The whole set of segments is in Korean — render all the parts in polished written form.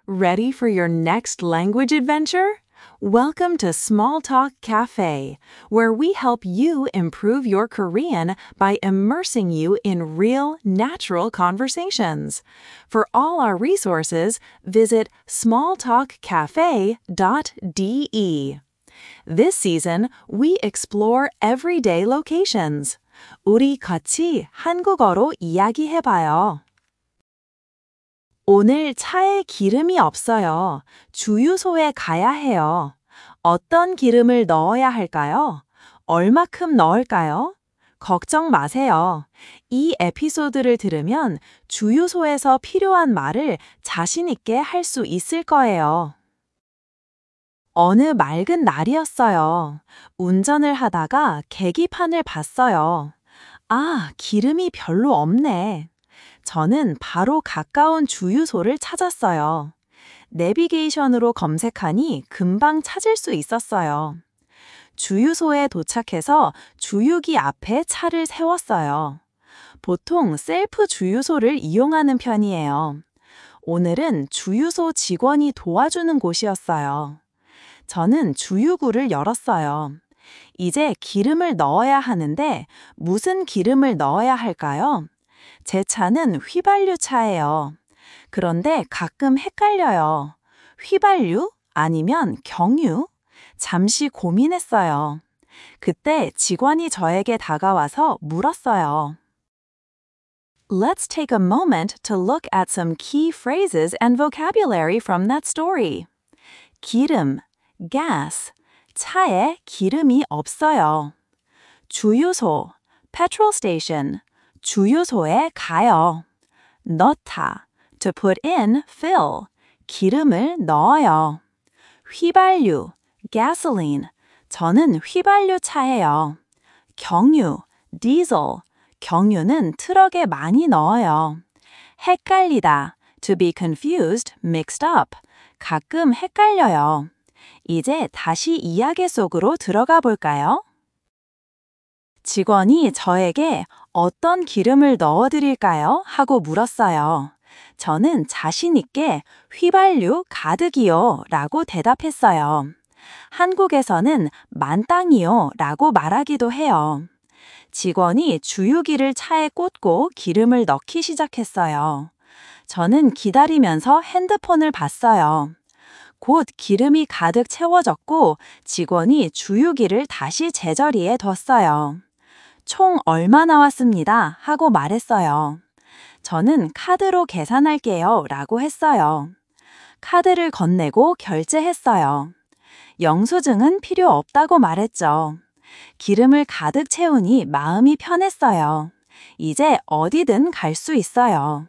Ready for your next language adventure? Welcome to Small Talk Cafe, where we help you improve your Korean by immersing you in real, natural conversations. For all our resources, visit smalltalkcafe.de. This season, we explore everyday locations. 우리 같이 한국어로 이야기해봐요. 오늘 차에 기름이 없어요. 주유소에 가야 해요. 어떤 기름을 넣어야 할까요? 얼마큼 넣을까요? 걱정 마세요. 이 에피소드를 들으면 주유소에서 필요한 말을 자신 있게 할 수 있을 거예요. 어느 맑은 날이었어요. 운전을 하다가 계기판을 봤어요. 아, 기름이 별로 없네. 저는 바로 가까운 주유소를 찾았어요. 내비게이션으로 검색하니 금방 찾을 수 있었어요. 주유소에 도착해서 주유기 앞에 차를 세웠어요. 보통 셀프 주유소를 이용하는 편이에요. 오늘은 주유소 직원이 도와주는 곳이었어요. 저는 주유구를 열었어요. 이제 기름을 넣어야 하는데 무슨 기름을 넣어야 할까요? 제 차는 휘발유 차예요. 그런데 가끔 헷갈려요. 휘발유? 아니면 경유? 잠시 고민했어요. 그때 직원이 저에게 다가와서 물었어요. Let's take a moment to look at some key phrases and vocabulary from that story. 기름, gas, 차에 기름이 없어요. 주유소, petrol station, 주유소에 가요. 넣다, to put in, fill, 기름을 넣어요. 휘발유, gasoline, 저는 휘발유 차예요. 경유, diesel, 경유는 트럭에 많이 넣어요. 헷갈리다, to be confused, mixed up, 가끔 헷갈려요. 이제 다시 이야기 속으로 들어가 볼까요? 직원이 저에게 어떤 기름을 넣어드릴까요? 하고 물었어요. 저는 자신 있게 휘발유 가득이요 라고 대답했어요. 한국에서는 만땅이요 라고 말하기도 해요. 직원이 주유기를 차에 꽂고 기름을 넣기 시작했어요. 저는 기다리면서 핸드폰을 봤어요. 곧 기름이 가득 채워졌고 직원이 주유기를 다시 제자리에 뒀어요. 총 얼마 나왔습니다 하고 말했어요. 저는 카드로 계산할게요 라고 했어요. 카드를 건네고 결제했어요. 영수증은 필요 없다고 말했죠. 기름을 가득 채우니 마음이 편했어요. 이제 어디든 갈 수 있어요.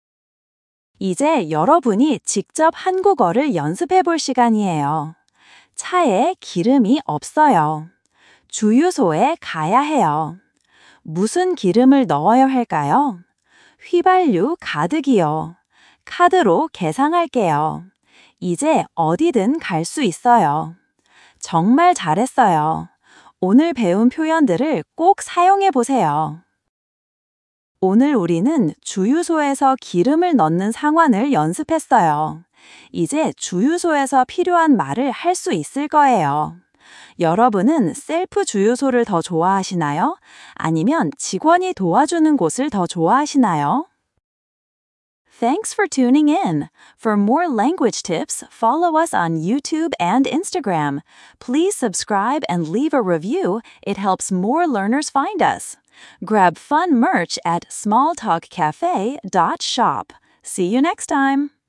이제 여러분이 직접 한국어를 연습해 볼 시간이에요. 차에 기름이 없어요. 주유소에 가야 해요. 무슨 기름을 넣어야 할까요? 휘발유 가득이요. 카드로 계산할게요. 이제 어디든 갈 수 있어요. 정말 잘했어요. 오늘 배운 표현들을 꼭 사용해 보세요. 오늘 우리는 주유소에서 기름을 넣는 상황을 연습했어요. 이제 주유소에서 필요한 말을 할 수 있을 거예요. 여러분은 셀프 주유소를 더 좋아하시나요? 아니면 직원이 도와주는 곳을 더 좋아하시나요? Thanks for tuning in. For more language tips, follow us on YouTube and Instagram. Please subscribe and leave a review. It helps more learners find us. Grab fun merch at smalltalkcafe.shop. See you next time.